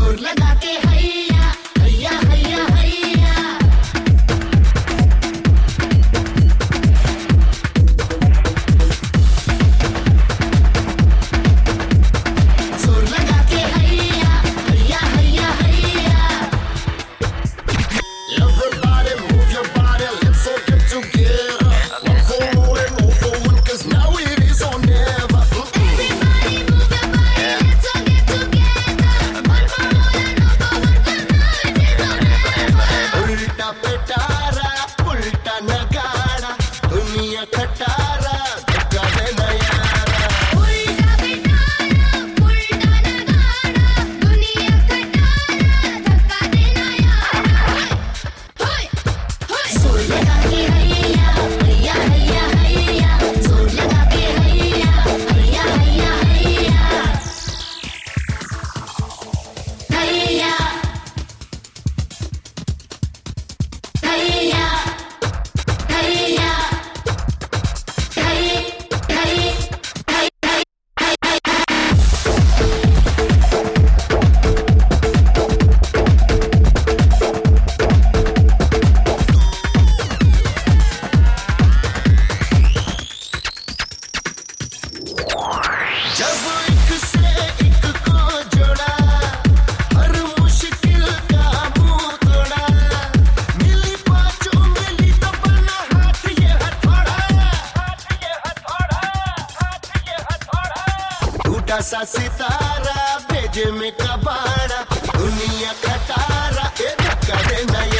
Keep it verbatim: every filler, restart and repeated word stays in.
जोर लगा के हैया हैया हैया हैया जोर लगा के हैया हैया हैया हैया Everybody move your body, let's all get together. One for all and all for one, cause now it is or never. Everybody move your body, let's all get together. One for all and all for one, cause now it is or never. उल्टा पिटारा, उल्टा नगाड़ा, दुनिया खटारा, धक्का देना यारा. उल्टा पिटारा, उल्टा नगाड़ा, दुनिया खटारा, धक्का देना यारा. होय होय जोर लगा के हैया हैया हैया हैया जोर लगा के हैया हैया हैया हैया हैया हैया हैया जब एक से एक को जोड़ा हर मुश्किल का मुंह तोड़ा मिली पाँचों मिली तो बना हाथ ये हथौड़ा हाथ ये हथौड़ा हाथ ये हथौड़ा टूटा सा सितारा भेजे में कबाड़ा दुनिया खटारा ए धक्का देना